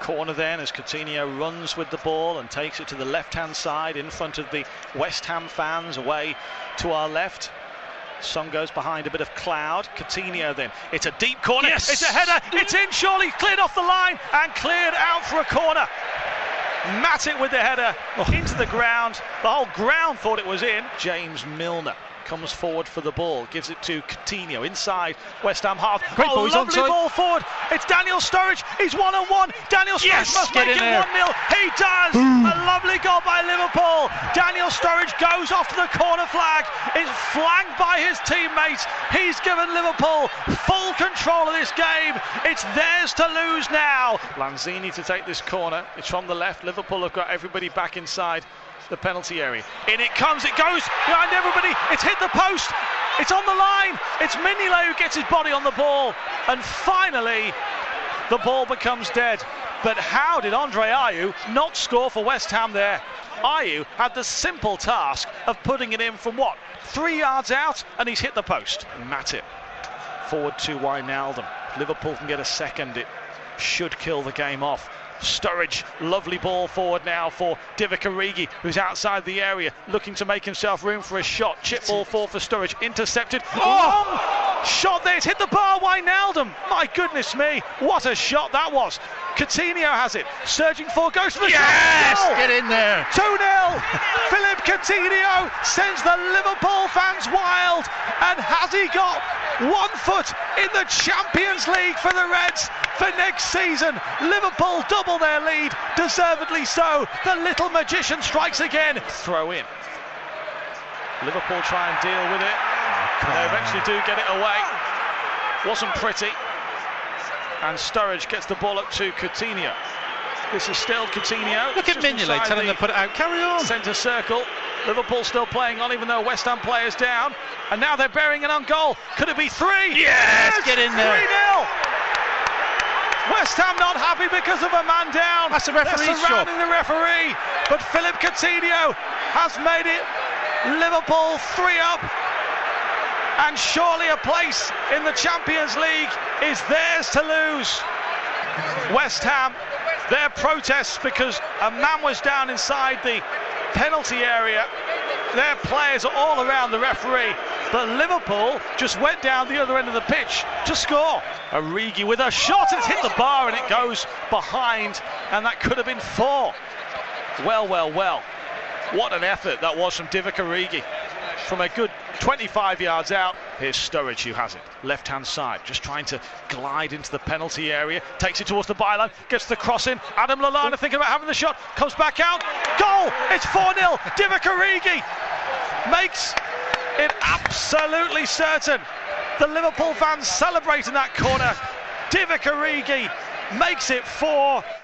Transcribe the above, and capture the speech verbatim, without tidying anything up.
Corner then as Coutinho runs with the ball and takes it to the left-hand side in front of the West Ham fans, away to our left. Son goes behind a bit of cloud. Coutinho then. It's a deep corner. Yes! It's a header. It's in, surely cleared off the line and cleared out for a corner. Matip with the header oh. into the ground. The whole ground thought it was in. James Milner comes forward for the ball, gives it to Coutinho inside West Ham half. Great oh, ball, he's lovely onside. ball forward. It's Daniel Sturridge. He's one on one. Daniel Sturridge Yes, must get make in it there. one nil. He does. Boom. A lovely goal by Liverpool. Daniel Sturridge goes off to the corner flag. It's flanked by his teammates. He's given Liverpool full control of this game. It's theirs to lose now. Lanzini to take this corner. It's from the left. Liverpool have got everybody back inside the penalty area. In it comes, it goes behind everybody. It's hit the post. It's on the line. It's Mignolet who gets his body on the ball. And finally, the ball becomes dead. But how did Andre Ayew not score for West Ham there? Ayew had the simple task of putting it in from what? Three yards out, and he's hit the post. Matip forward to Wijnaldum. Liverpool can get a second. It should kill the game off. Sturridge, lovely ball forward now for Divock Origi, who's outside the area, looking to make himself room for a shot. Chip ball forward for Sturridge, intercepted. Oh! Long shot there, it's hit the bar, Wijnaldum. My goodness me, what a shot that was. Coutinho has it, surging forward, goes for the yes! shot. Get in there. two nil. Philippe Coutinho sends the Liverpool fans wild. And has he got one foot in the Champions League for the Reds for next season? Liverpool double their lead, deservedly so. The little magician strikes again. Throw in. Liverpool try and deal with it. They eventually do get it away. Wasn't pretty. And Sturridge gets the ball up to Coutinho. This is still Coutinho. Look at Mignolet telling them to put it out. Carry on. Centre circle. Liverpool still playing on, even though West Ham players down. And now they're bearing it on goal. Could it be three? Yes, get in there. three nil. West Ham not happy because of a man down. That's the referee's They're surrounding job. the referee. But Philippe Coutinho has made it Liverpool three up. And surely a place in the Champions League is theirs to lose. West Ham, their protests because a man was down inside the penalty area. Their players are all around the referee. But Liverpool just went down the other end of the pitch to score. Origi with a shot, it's hit the bar and it goes behind, and that could have been four. Well, well, well. What an effort that was from Divock Origi. From a good twenty-five yards out, here's Sturridge who has it. Left-hand side, just trying to glide into the penalty area. Takes it towards the byline, gets the cross in. Adam Lallana thinking about having the shot, comes back out. Goal! It's four nil. Divock Origi makes it absolutely certain. The Liverpool fans celebrating that corner. Divock Origi makes it four.